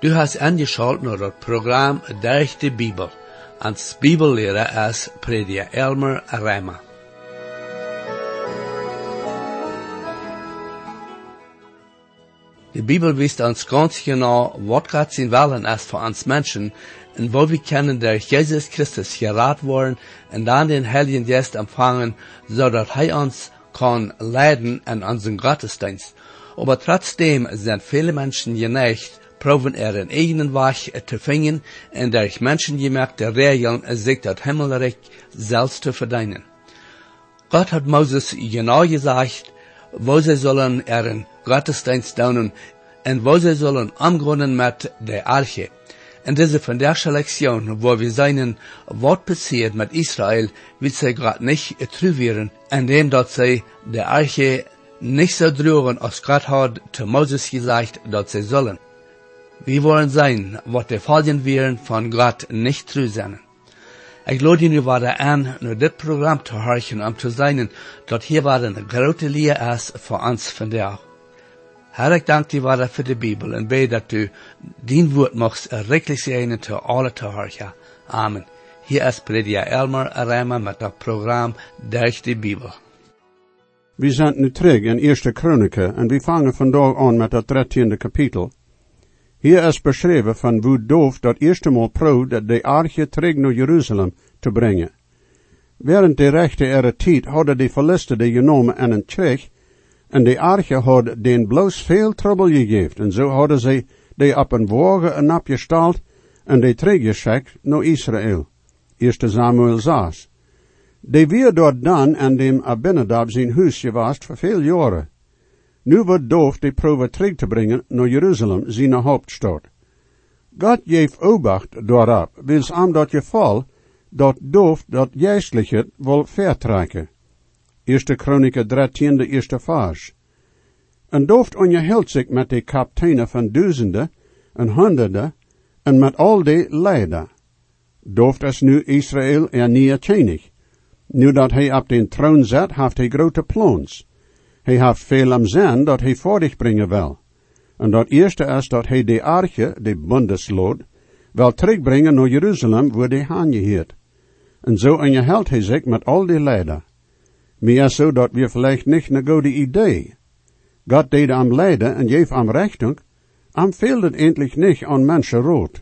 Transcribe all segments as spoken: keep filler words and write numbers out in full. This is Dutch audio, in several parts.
Du hast angeschaut naar het programma Durch de Bibel. Als Bibellehrer is prediker Elmer Reimer. De Bibel wijst ons ganz genau, wat Gott zijn willen is voor ons mensen, en wo wir können durch Jesus Christus gerat worden en dan den Heiligen Geist empfangen, zodat hij ons kan leiden in unseren Gottesdienst. Aber trotzdem sind viele Menschen geneigt, proben er een eigenen Weg te vinden en durch menschengemachte Regeln sich das Himmelreich selbst zu verdienen. Gott hat Moses genau gesagt, wo sie sollen ihren Gottesdienst tun und wo sie sollen umgehen mit der Arche. En deze vandaagse lektion, wo wir sehen, wat passiert mit Israel, wird sie gerade nicht trüvieren, indem dat sie der Arche nicht so drüben, als Gott hat zu Moses gesagt, dass sie sollen. Wir wollen sehen, wat de Folgen wären von Gott nicht trü sein. Ich lade nu weiter an, nur dit Programm zu horchen, um zu sehen, dass hier war eine große Lehre ist für uns vandaag. Herr, ik dank dir weiter für die Bibel und bete, dass du dein Wort machst erreichlich sein zu alle zu horchen. Amen. Hier ist Prediger Elmer Reimer mit dem Programm Durch die Bibel. Wir sind nu terug in Eerste Kronieken en we vangen vandaag aan met het dertiende kapitel. Hier is beschreven van hoe Doof dat eerste maal probeerde dat de arche terug naar Jeruzalem te brengen. Während de rechte ere tijd hadden de Philisten de genomen en een terug, en de arche had den bloos veel trouble gegeven, en zo hadden ze de op een wagen en opgestald, en de teruggeschikt naar Israël. Eerste Samuel zes. De weer dort dan en dem Abinadab zijn huis geweest voor veel jaren. Nu wordt Doof de proeven terug te brengen naar Jeruzalem, zijn hoofdstad. God geeft obacht daarop, wils aan dat geval, dat Doof dat geestliche wil vertrekken. Eerste Kronieken dertiende eerste vers. En Doof onderhield zich met de kapiteinen van duizenden en honderden en met al de leider. Doof is nu Israël er nieuwe koning. Nu dat hij op den troon zit, heeft hij grote plans. Hij heeft veel am zin dat hij voordig brengen wil. En dat eerste is dat hij de arche, de bundeslood, wil terugbrengen naar Jeruzalem, waar hij aangeheerd. En zo onderhield hij zich met al die leider. Meer zo dat we vielleicht niet een goede idee. God deed am leiden en geef am Richtung, am fehlt het endlich niet aan mensen rood.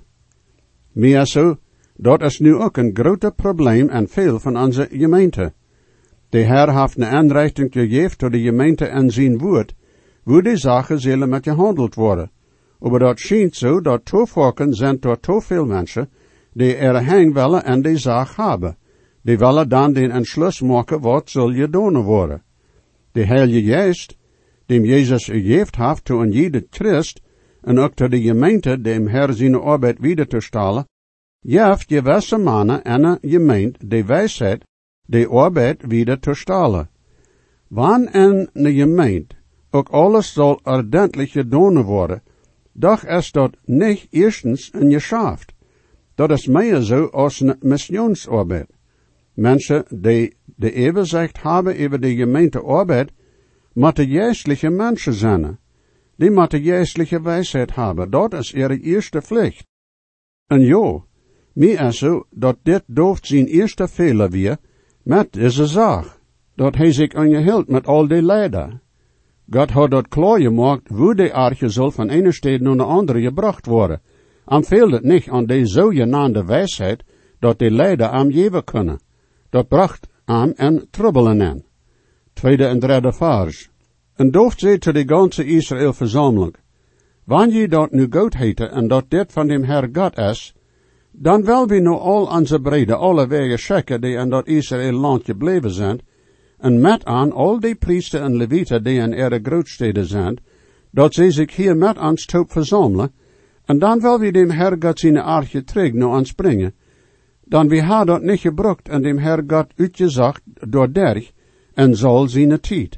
Meer zo, dat is nu ook een grote probleem en veel van onze gemeente. De Heer heeft een aanrichting gegeven tot de gemeente en zijn woord, hoe die zaken zullen met gehandeld worden. Maar dat schijnt zo dat toevalken zijn door te veel mensen, die er heen willen en die zaak hebben. Die willen dan den entschluss maken wat zal je doen worden. De Heilige Geest, dem Jezus gegeven heeft to een jede Christ, en ook to de gemeente dem Herr zijn arbeid wieder te stellen, geeft gewisse mannen en een gemeente de wijsheid de arbeid wieder te stellen. Wanneer in een gemeente ook alles zal ordentlich gedaan worden, doch is dat niet eerstens een geschaft. Dat is meer zo als een missionsarbeid. Mensen die de overzicht hebben over de gemeentearbeid, moeten geestelijke mensen zijn. Die moeten geestelijke wijsheid hebben. Dat is ihre eerste plicht. En jo, mij is zo dat dit Doof zijn eerste fehler weer met deze zaak. Dat hij zich onderhield met al die leider. God had dat klaar gemaakt hoe de arche zal van ene stad naar de andere gebracht worden. Am fehlt het niet aan de zogenaamde wijsheid dat de leider am geven kunnen. Dat bracht aan en trubbelen in. Tweede en derde vers. En Doof zei te de ganze Israël verzameling, wanneer je dat nu goed heette en dat dit van dem Herr God is, dan wil we nu al onze breden alle wegen checken die in dat Israël land gebleven zijn, en met aan al die priesters en levieten die in ihre grootsteden zijn, dat ze zich hier met ons toe verzamelen, en dan wil we dem Herr God zijn arche terug naar ons brengen, dan we haar dat niet gebruikt en dem Herr God uitgezegd door derg en zal zijn tijd.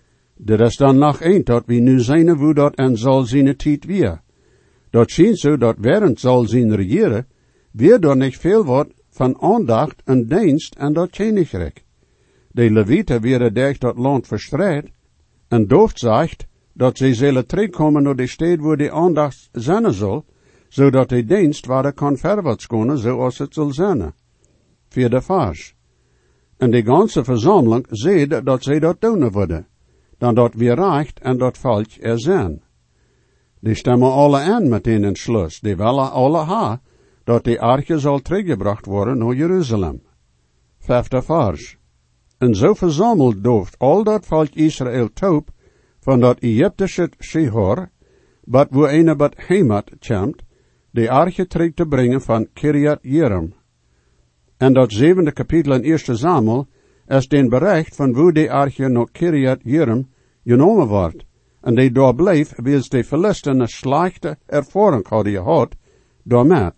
Er is dan nog een dat we nu zijn hoe dat en zal zijn tijd weer. Dat schijnt zo dat während zal zijn regeren, weer er niet veel wordt van aandacht en dienst en dat koninkrijk. De levieten werden durch dat land verstrekt, en Doof zegt dat ze zullen terugkomen naar de stad waar de aandacht zijn zal, zodat de dienst waar kan verwaarts gaan, zoals het zal zijn. Vierde vers. En de ganze verzameling zeide dat zij dat doen worden, dan dat weer reicht en dat volk er zijn. Die stemmen alle aan met een entschluss, die willen alle ha, dat de arche zal teruggebracht worden naar Jeruzalem. Vijfde vers. En zo verzameld dooft al dat volk Israël toop, van dat Egyptische Shihor, wat wo ene bat heimat tjamt, de arche terug te brengen van Kirjat Jearim. En dat zevende kapitel in eerste Samuel is den bericht van wo de arche naar Kirjat Jearim genomen wordt, en die daar bleef, wils de Philisten een slechte ervaring hadden gehad, daarmet.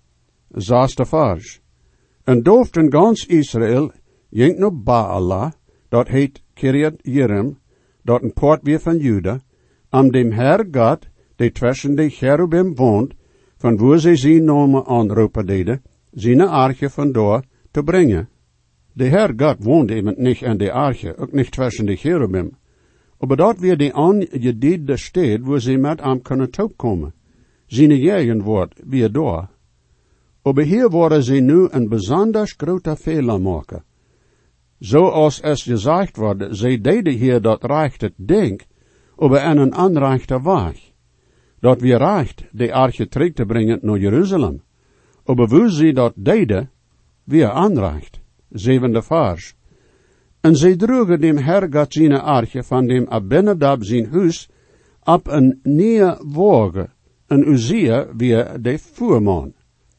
Zesde vers. En dooft in gans Israël ging naar Baala, dat heet Kirjat Jearim, dat een poort weer van Juda, am dem Herr God, die tussen de cherubim woont, van wo zij zijn namen aanroepen deden, zijn arche van daar te brengen. De Herr God woont eben niet in de arche, ook niet tussen de cherubim. Aber dat weer de aangediende stad, wo zij met am kunnen toekomen. Zijn eigen woord weer daar. Aber hier worden zij nu een besonders grote fehler maken. Zoals es gezegd wordt, zij deden hier dat recht het denk, aber in een onrechte weg. Dat weer recht de arche terug te brengen naar Jeruzalem. Aber wo zij dat deden, weer onrecht. Zevende vers. En zij droegen dem Herr God zijn arche van dem Abinadab zijn huis op een nieuwe wagen, en Uzia weer de voerman.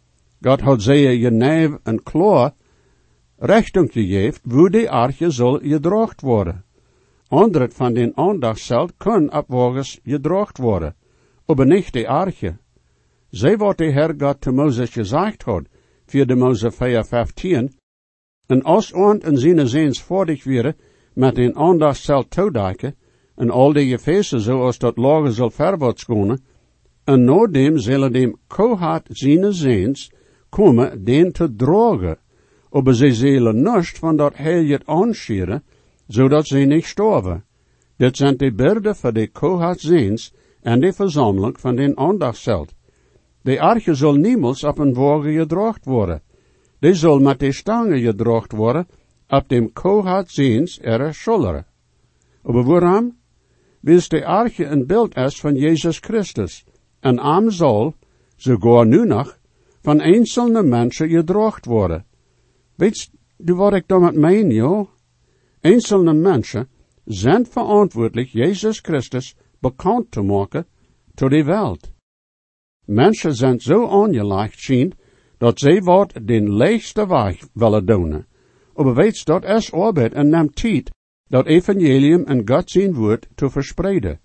God had zij je neef en klaar richting gegeven, wo de arche zal gedraagd worden. Andere van den aandachtsveld kan op wagens gedraagd worden, aber niet de arche. Zij wat de Herr God te Mozes gezegd had, vierde Mozes vier vijftien, en als ont en zijn zeens voordig weer met een aandachtsveld toedekken, en al de gefeesten zoals dat lager zal verwaarts gaan, en na dem zullen dem Kohat zijn zeens komen den te dragen, aber zij zullen niet van dat heilig aanscheren, zodat zij niet sterven. Dit zijn de beelden voor de Kohat zeens en de verzameling van den aandachtsveld. De arche zal niemals op een wagen gedraagd worden. Die zal met de stangen gedraagd worden op dem Kohat zeens er scholleren. Aber waarom? Wils de arche een beeld is van Jezus Christus, en am zal, sogar nu nog, van einzelne mensen gedraagd worden. Weet je wat ik daarmee meen, joh? Einzelne mensen zijn verantwoordelijk Jezus Christus bekend te maken tot de wereld. Mensen zijn zo aangelegd zien, dat zij wat den leegste weg willen doen. Aber weet dat is arbeid en neemt tijd, dat evangelium en God zijn woord te verspreiden.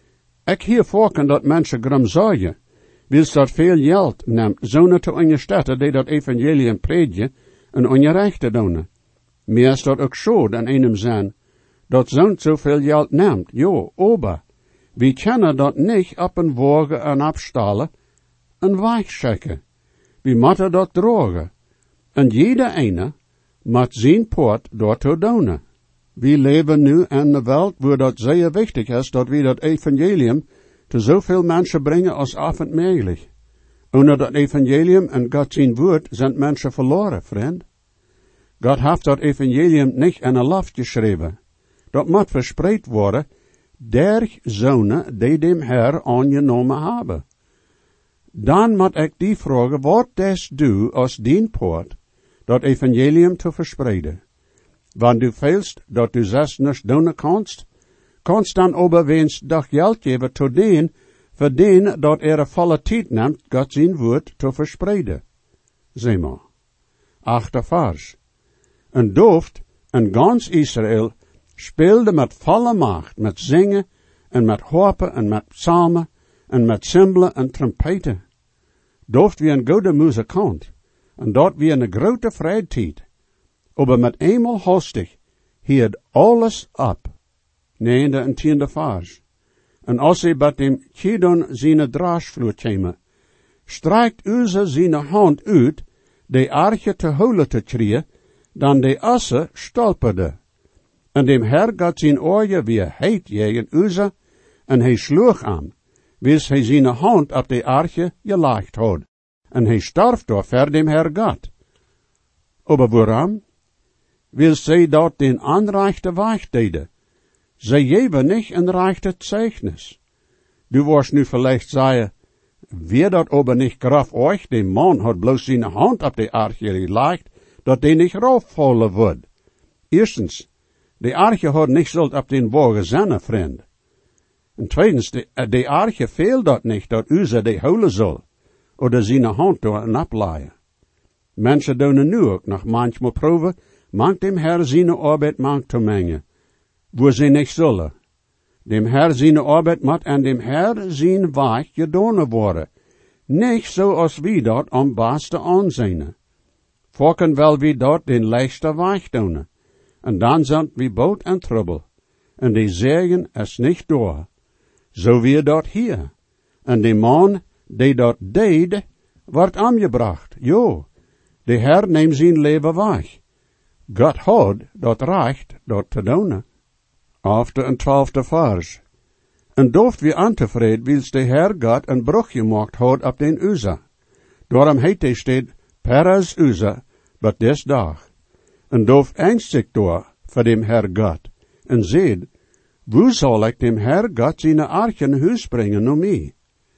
Ik hier voorken dat mensen grum zeggen, wils dat veel geld neemt, zonen te ondersteunen die dat evangelium predigen en ongerechte doen. Meer is dat ook zo dan einem zijn, dat zo'n zoveel geld neemt, jo, ober. We kunnen dat niet op een wagen en opstallen en wegschikken. We moeten dat dragen. En jeder ene moet zijn poort daartoe doen. We leven nu in een wereld waar dat zeer wichtig is dat we dat evangelium te zoveel mensen brengen als afend mogelijk. Onder dat evangelium en God zijn woord zijn mensen verloren, vriend. God heeft dat evangelium niet in een loft geschreven. Dat moet verspreid worden der zonen die dem Herr aangenomen hebben. Dan moet ik die vragen, wat des du als dien poort, dat evangelium te verspreiden? Want du feilst dat du zes niet doen kanst, kanst dan oberwens dag geld geven tot den, voor den dat er een volle tijd neemt, God zijn woord te verspreiden. Zie maar. Achte vers. En dooft en gans Israël speelde met volle macht, met zingen en met harpen en met psalmen en met cymbalen en trompeten. Dooft wie een goede muzikant en dat wie een grote vrijheid. Aber met eenmaal hastig hield alles op. Negende en tiende vers. En als hij bij dem Chidon zijn draasvloer kwam, strijkt uze zijn hand uit, de arche te holen te krieën, dan de asse stolperde. En dem Herr God zijn oorje weer heet jegen uze, en hij sloeg aan. wils hij zijn hand op de arche gelegd had, en hij starf door ver dem Herr Gott. Aber waarom? Wils zij dat den anreichte Weg deden. Zij geven niet een rechte Zeichnis. Du wirst nu vielleicht sagen, wer dat aber nicht graf euch, de man hat bloß seine Hand op de arche gelegd, dat die nicht raufvallen wird. Erstens, de arche hat nicht zult op den Wagen zijn, vriend. En tweitens, de, de arche fehlt dat nicht, dat u ze de holen soll, oder seine Hand door en ableihen. Mensen doen nu ook nog manchmal proeven, mangt dem Herr seine Arbeit mangt te mengen, wo sie nicht zullen. Dem Herr seine Arbeit moet en dem Herr zijn Weg gedaan worden, nicht so als wie dat am beste aanzien. Fokken wel wie dat den leichte Weg doen, en dan zijn wie boot en trouble, en die zeggen es nicht door. So wie dat hier. En de man, die dat deed, wordt aangebracht. Jo, de Herr neemt zijn leven weg. God had dat recht dat te doen. After een twaalfde vers. En dooft wie antevreden, wils de Herr God een brug gemaakt had op den Uza. Daarom heet hij steed, Peres Uza, but des dag. En dooft angstig door, voor dem Herr God. En zeid, wo zal ik dem Herr God zijn archen huis brengen om mij?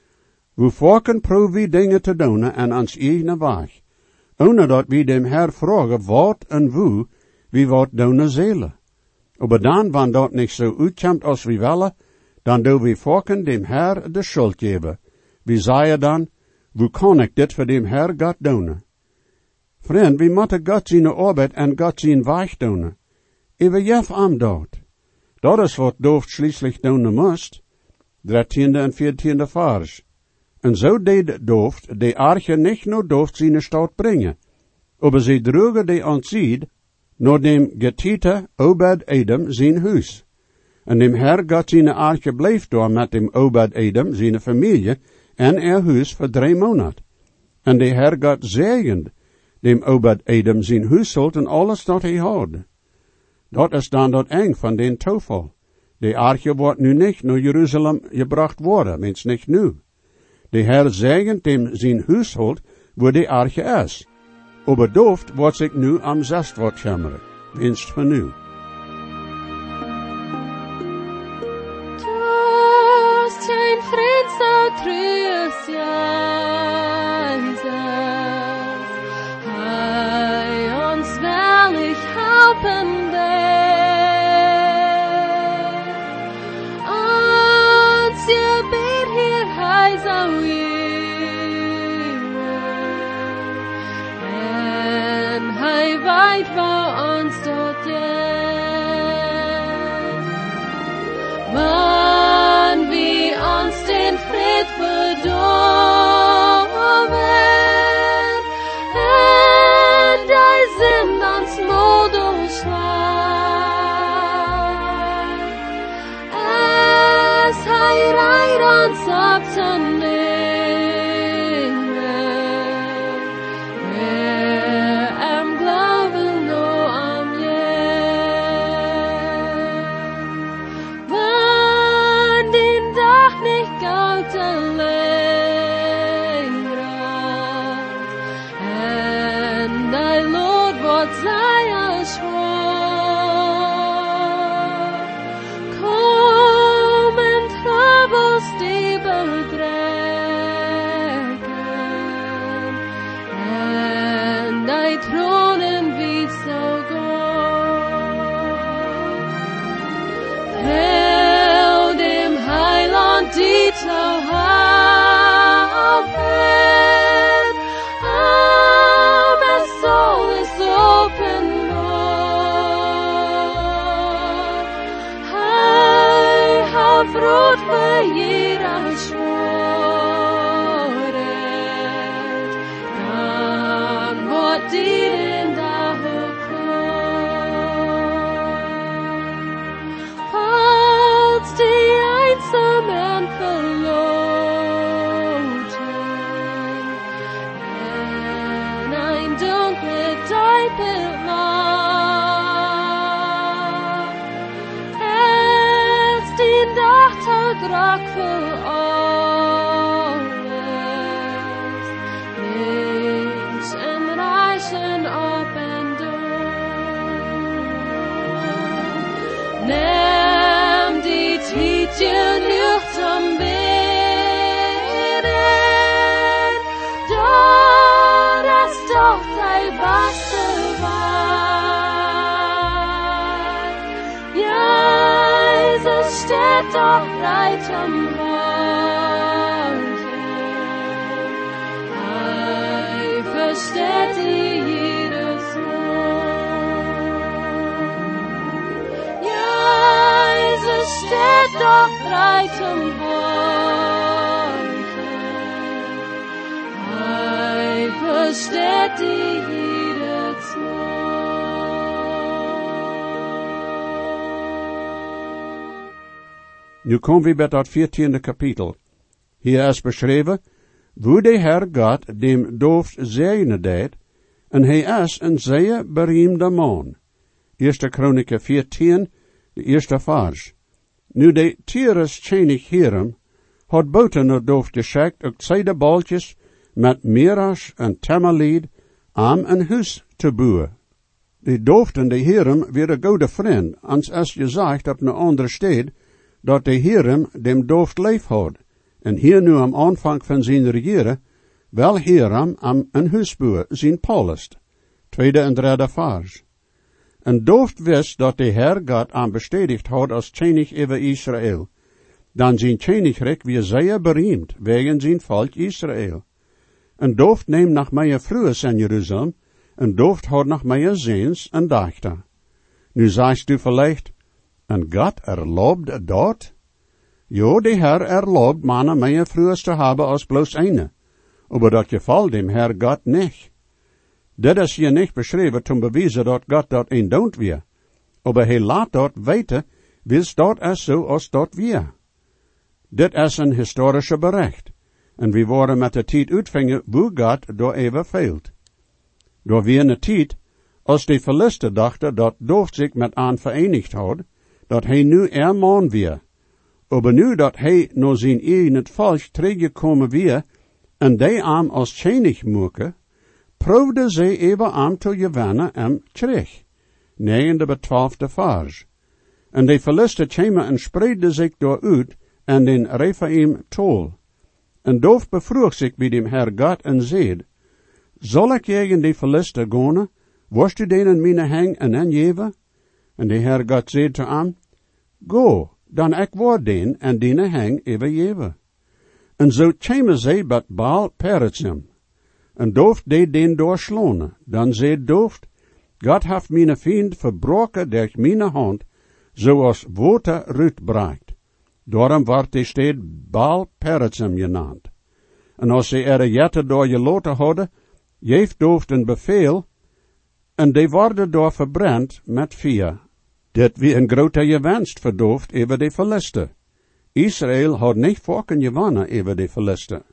Wo volken proef wie dingen te doen en ans eigen weg. Ohne dat wie dem Herr vragen wat en wo, wie wat doen zullen. Aber dan, wanneer dat niet zo uitkomt als we willen, dan doen we volken dem Herr de schuld geven. We zeggen dan, hoe kan ik dit voor dem Herr God doen? Vriend, we moeten God zijn arbeid en God zijn weg doen. Ewe jef am dat. Dat is wat dooft schließlich doen moest. dertiende en veertiende vers. En zo deed dooft de arche niet nur dooft zijn stad brengen, aber ze droegen de aanzied, naar dem getiete Obed-Edom zijn huis. En dem Herr God zijn arche bleef door met dem Obed-Edom zijn familie en er huis voor drie maanden. En de Herr God zegend dem Obed-Edom zijn huishoud en alles dat hij had. Dat is dan dat eng van den toeval. De arche wordt nu niet naar Jeruzalem gebracht worden, mens niet nu. De Herr zegend dem zijn huishoud waar de arche is. Aber dooft wordt zich nu am zestwoord jammeren, winst van nu. Toast zijn vriend zo truus Jezus, hij ons wellig helpen wil. Ons je beet hier, hij zou hij weet waar ons tot je. Wanneer wie ons den vrede verdoven, en die sind ons modus zwaar. Es hij reit ons op te die zou helpen, ah, mijn soul is open, Lord. Hij heeft rood voor hier aanschworen, dan wordt die in de hoek valt die einsam en verloten, en een donkere dijpen laag, es die dag te drak voor weet je niet om beren, dat is toch die beste waard. Jezus steht doch reit am Wort, hij versteht jedes Wort. Jezus steht doch reit am Wort, hij versteht jedes Nu komen we bij dat veertiende kapitel. Hier is beschreven, hoe de Heer God dem dooft zegenen deed, en hij is een zeer beroemde man. Eerste Kronieken veertien, de eerste vers. Nu de Tyrus tjenig hierom, had buiten het dooft geschikt ook zeide baltjes met miras en temmerlied aan een huis te bouwen. De dooften de hierom weer een goede vriend, ans is gezegd op een andere stad, dat de hierom dem dooft leef had, en hier nu am aanvang van zijn regeren, wel hierom am een huis bouwen, zijn palest. Tweede en derde vers. En dooft wist dat de Heer God aan bestedigd had als tjenig over Israël. Dan zijn tjenigrijk weer zeer beroemd, wegen zijn volk Israël. En dooft neemt nach meie vroeges in Jeruzalem, en dooft had nach meie zins en dachter. Nu sagst du vielleicht, en God erlaubt dat? Jo, de Herr erlaubt mannen meie vroeges te hebben als bloos eine, aber dat geval dem Herr God nicht. Dit is hier niet beschreven om bewijzen dat God dat een don't weer, aber hij laat dat weten, wils dat is zo als dat weer. Dit is een historische bericht, en we worden met de tijd uitvingen hoe God door even veelt. Door weer een tijd, als de Philisten dachten dat Dooft zich met aan verenigd had, dat hij nu er man weer. Aber nu dat hij naar zijn eigen volk teruggekomen weer, en die aan als tjenig moeke, proefde zij even aan te gewinnen en terug. Negende bij twaalfde vers. En de Philisten kwamen en spreidden zich door uit en den Rephaim tol. En Dooft bevroeg zich bij dem Herr God en zeid, zal ik tegen de Philisten gaan, worst u denen mijn hang en en geven? En de Herr God zeid te hem, go, dan ik word den en dine hang even geven. En zo kwamen zij bij Baal Perazim. En Dooft deed den doorslonen. Dan zei Dooft, God heeft mijn vriend verbroken durch mijn hand, zoals water uitbraakt. Daarom wordt de stad Baal Perazim genaamd. En als ze er jette door geloten hadden, geeft Dooft een bevel, en die worden door verbrand met vuur. Dit wie een grote gewenst voor Dooft over de Philisten. Israël had niet volken gewonnen over de Philisten.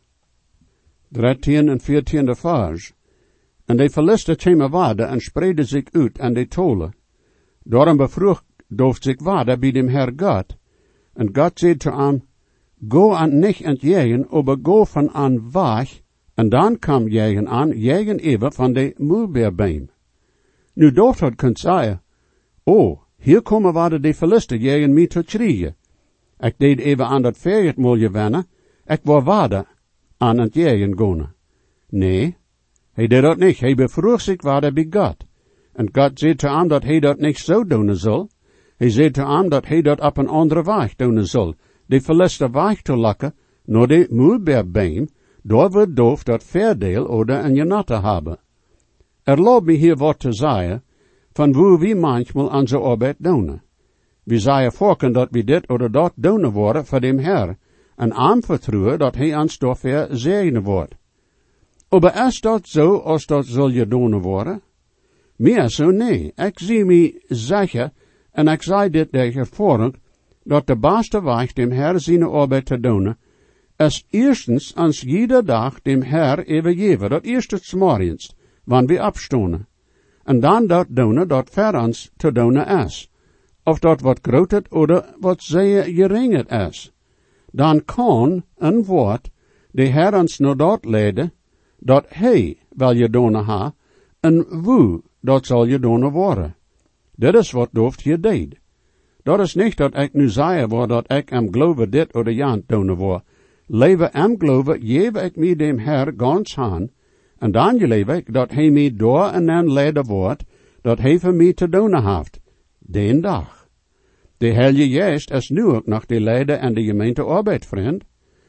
dertien en veertiende vers. En de Philisten kwamen waarden en spreidden zich uit aan de tolen. Daarom bevroeg Dooft zich waarden bij dem Herr God. En God zei te hem, go aan nicht entjegen, aber go van aan weg, en dan kam jegen aan, jegen even van de mulbeerbeem. Nu Dooft had kunt zeggen, oh, hier komen waarden de Philisten jegen mij te kriegen. Ik deed even aan dat veertig mulje wennen, ik wou waarden aan het jegen gaan. Nee, hij deed dat niet, hij bevroeg zich waarden bij God. En God zei te hem dat hij dat niet zo doen zal. Hij zei te hem dat hij dat op een andere weg doen zal. De Philisten weg te lakken, naar de mulbeerbeem, door we Dooft dat verdeel oder een genatte hebben. Erlaub me hier wat te zeggen, van hoe we manchmal onze arbeid doen. We zeggen voorken dat we dit oder dat doen worden voor dem Herr, en aanvertrouwen dat hij ons daarvoor zegenen wordt. Aber is dat zo als dat zal je doen worden? Meer zo nee, ik zie me zeggen, en ik zei dit de ervaring, dat de beste weg dem Herr zijn arbeid te doen, is eerstens ans jeder dag dem Herr overgeven, dat eerst het morgens, wanneer we opstonen. En dan dat doen dat voor ons te doen is. Of dat wat groot het oder wat zeer gering het is. Dan kan een woord de Herr ons naar dat leiden, dat hij wil je doen ha, en hoe dat zal je doen worden. Dit is wat Dooft hier deed. Dat is niet dat ik nu zei waar dat ik am geloven dit of jant doen word. Leven am geloven, geef ik mij dem Herr ganz aan, en dan geloof ik dat hij mij door en dan leiden wordt, dat hij voor mij te doen heeft. Den dag. De Heilige Geest is nu ook nog de leider en de gemeente arbeid, vriend.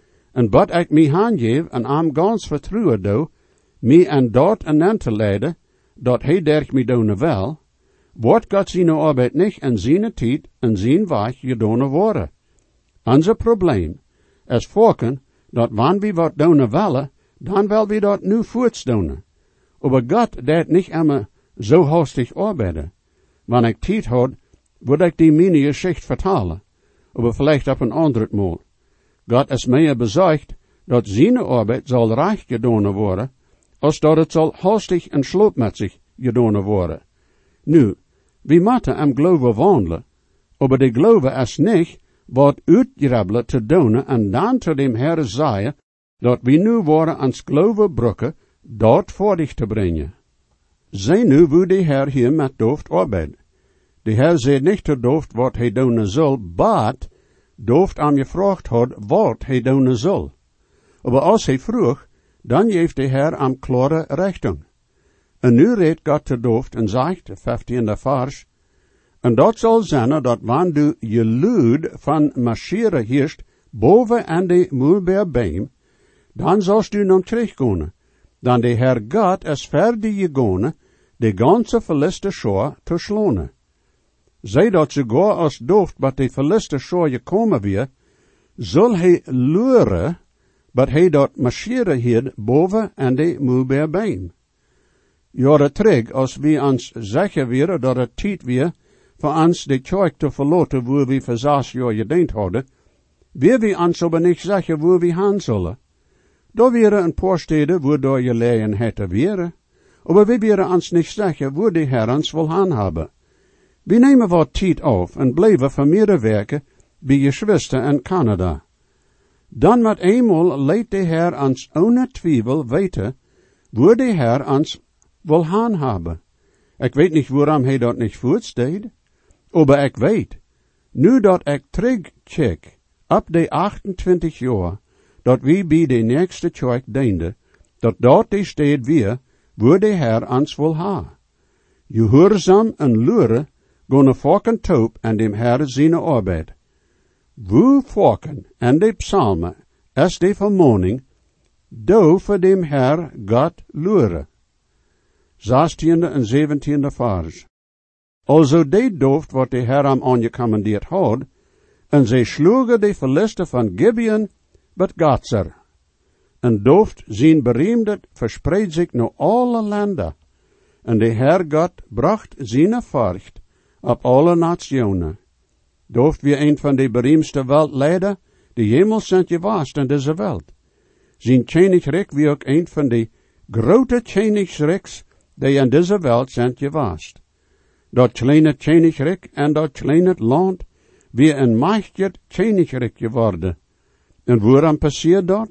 En wat ik mij aangeef en am ganz vertrouwen doe, mij en dat en dan te leiden, dat hij derg mij doen wel, wordt God zijn arbeid niet in zijn tijd en zijn weg gedaan worden. Onze probleem is volken dat wanneer we wat doen willen, dan wil we dat nu voorts doen. Maar God deed niet immer zo hastig arbeiden. Wanneer ik tijd had, wil ik die meine Geschichte vertalen, maar vielleicht op een ander mal. God is meer bezorgd dat zijn arbeid zal recht gedaan worden, als dat het zal hastig en sloopmetsig gedaan worden. Nu, we moeten am geloven wandelen, maar de geloven is niet wat uitgrabbelen te doen en dan te dem Herr zeggen, dat we nu worden ans geloven brokken, dat voor dich te brengen. Zij nu hoe de Herr hier met dooft arbeid. De Herr zei niet te dooft wat hij doen zal, but dooft am gevraagd had wat hij doen zal. Maar als hij vroeg, dan geeft de Herr am klare richting. En nu redt God te dooft en zegt, de vijftiende vers, en dat zal zijn dat wanneer du je luid van marcheren heerst boven aan de Mulberbeem, dan zalst du nog terugkomen. Dan de Herr God is verder gegaan, de ganze verliste schor te slonen. Zij dat sogar als dooft wat de verliste schor gekomen weer, zal hij luren, wat hij dat marcheren hield boven aan de Mulberbeem. Jaren terug, als we ons zeggen weer dat het tijd weer voor ons de kerk te verlaten, waar we voor zes jaar gediend hadden, weer we ons aber niet zeggen waar we gaan zullen. Daar waren een paar steden waar daar je leien hätte wäre, aber we willen ons niet zeggen waar de Herr ons wil gaan hebben. We nemen wat tijd af en blijven van meerdere werken bij je zuster in Canada. Dan met eenmaal leidt de Herr ons ohne twijfel weten waar de Herr ons wil gaan hebben. Ik weet niet waarom hij dat niet voortsteed, maar ik weet, nu dat ik terugkijk op de achtentwintig jaar, dat we bij de nächste kerk dienden, dat dat de stad weer, waar de Herr ons wil ha. Gehoorzaam en luren, gaan volken toop en dem Herr zijn arbeid. Wo volken en de psalmen, is de vermaning, do voor dem Herr God luren. zestiende en zeventiende vers. Also de dooft wat de Herr am aangekommandeerd had, en zij sloegen de verlisten van Gibeon met Gatzer. En dooft zijn bereemdet verspreidt zich naar alle landen, en de Herr God bracht zijn furcht op alle nationen. Dooft wie een van de bereemdste wereldleider, die jemals zijn geweest in deze wereld. Zijn koninkrijk wie ook een van de grote koninkrijks die in deze wereld zijn geweest. Dat kleine koninkrijk en dat kleine land wie een machtig koninkrijk geworden. En waarom passiert dat?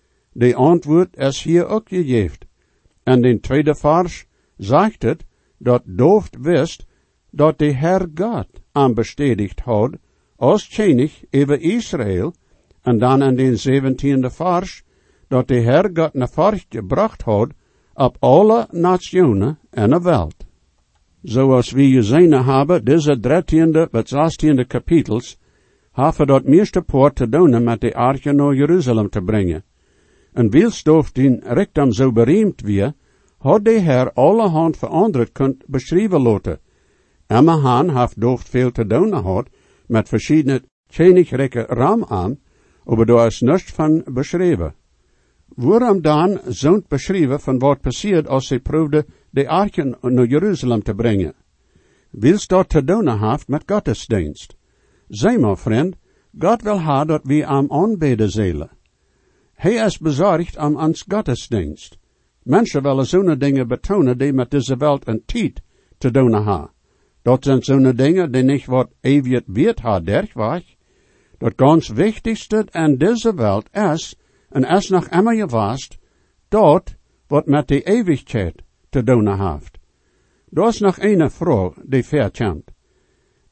De antwoord is hier ook gegeven. En in tweede vers zegt het, dat dooft wist, dat de Herr God aanbestedigd had, als koning over Israël, en dan in de zeventiende vers, dat de Herr God naar voren gebracht had, op alle nationen en de wereld. Zoals we gezien hebben, deze dertiende tot zestiende kapitels, hebben dat meeste poort te doen met de arche naar Jeruzalem te brengen. En wils dooft in richting zo bereemd weer, had de Herr allerhand veranderd kunt beschrijven laten. Emma Han heeft dooft veel te doen gehad, met verschillende koninkrijke ram aan, maar daar is niets van beschreven. Waarom dan zo'n beschrijven van wat passiert als ze proefde de arken naar Jeruzalem te brengen? Wils dat te doen heeft met godsdienst. Zeg maar, vriend, God wil ha dat we am aanbeden zullen. Hij is bezorgd om ons godsdienst. Mensen willen zo'n dingen betonen die met deze wereld een tijd te doen ha. Dat zijn zo'n dingen die niet wat eeuwig weet ha dergweg. Dat ganz wichtigste in deze wereld is, en is nog immer geweest, dat wat met de eeuwigheid te doen heeft. Dat is nog een vraag die verkomt.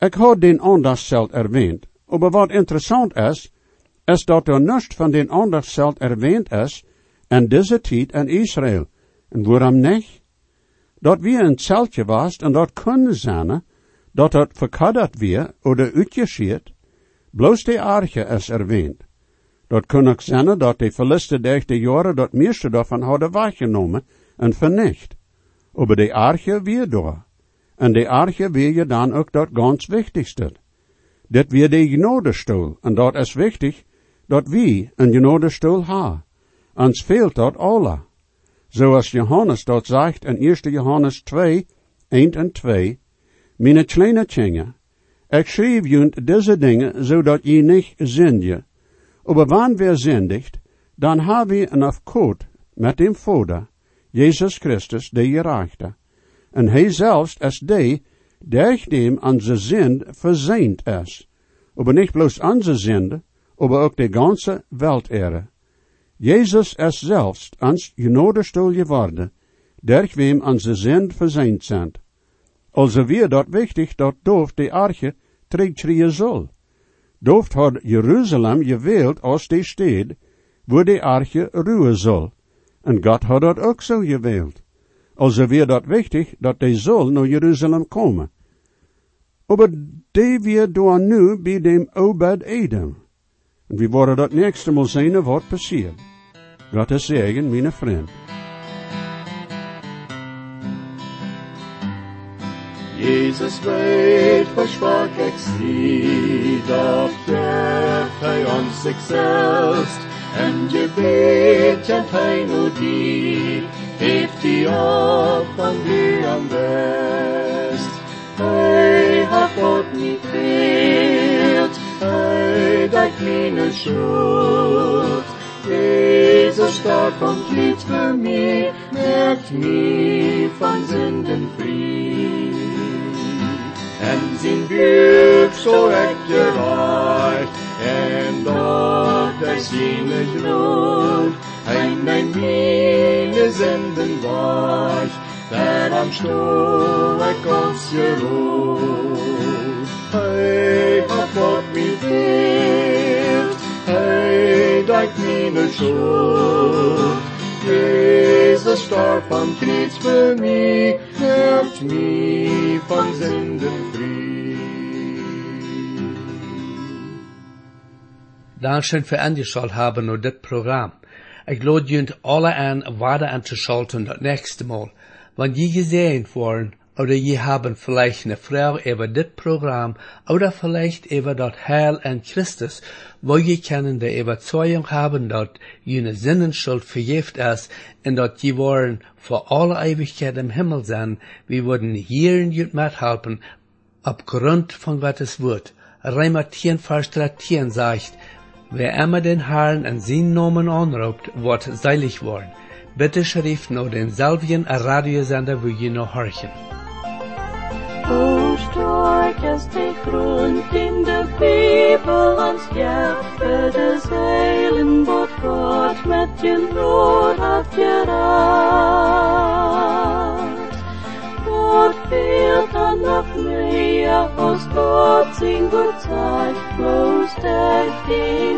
Ik had den aandachtszelt erwähnt, aber wat interessant is, is dat er niets van den aandachtszelt erwähnt is in deze tijd in Israël. En waarom niet? Dat we een zeltje was en dat kon zijn, dat het verkadderd weer oder uitgescheerd, bloos de arche is erwähnt. Dat kon ook zijn dat de verliste dertig jaren dat meeste daarvan hadden waargenomen en vernicht. Aber de arche weer door. En de arche weer je dan ook dat ganz wichtigste. Dit weer de genadestoel, en dat is wichtig, dat we een genadestoel hebben. Ons fehlt dat alle. Zoals Johannes dat zegt in eerste Johannes twee, één en twee, Mijn kleine kinderen, ik schreef junt deze dingen, zodat je niet zindige. Aber wanneer we zindigt, dan hebben we een afkoot met dem Vader, Jezus Christus, de gerechte. En hij zelfs is die, durch dem onze zind verzeend is. Aber niet bloos onze zinde, aber ook de ganze Weltehre. Jezus is zelfs ans genadestoel geworden, durch wem onze zind verzeend zijn. Also weer dat wichtig dat doof de arche terugschreien zal. Dooft had Jeruzalem gewählt als de stad, waar de arche ruhen zal. En God had dat ook zo gewählt. Also weer dat wichtig dat de zal naar Jeruzalem komen. Aber die weer door nu bij dem Obed Edom. En we worden dat nächste mal zien wat passiert. God is zegen, mijn vriend. Jesus weet, versprach ik zie, dat geeft hij ons zichzelf, en gebet kent hij nu die, heeft die op van wie am best. Hij hat God niet veert, hij dat meine schuld. Jezus starb und litt für mich, merkt mich von Sünden frei. En zijn buik zo echt gereicht, en dat er zijn grond, en mijn meine Sünden weich, der am Stuhl ik ons geruht. Hij hat Gott mich vergeben, hij dat meine Schuld. Jesus starb am Kreuz für mich, macht mich von Sünden frei. Dankeschön für angeschaut haben und das Programm. Ich lade junt alle an, weiter anzuschalten das nächste Mal. Wenn je gesehen worden, oder je haben vielleicht eine Frage über das Programm, oder vielleicht über das Heil an Christus, wo je können die Überzeugung haben, dass jene Sinnenschuld vergift ist, und dass je wollen für alle Ewigkeit im Himmel sein, wir würden hier und mithelfen, aufgrund von Gottes Wort. Römer zehn, Vers dreizehn sagt, wer immer den Herrn in seinen Namen anruft, wird selig worden. Bitte schrift nur denselben Radiosender, wo je noch horchen. O stark ist der Grund in der Bibel ans ja, für das Heilen, was Gott mit dem Brot hat gerat. Gott fehlt dann noch mehr, aus Gott sein Gott Zeit, bloß der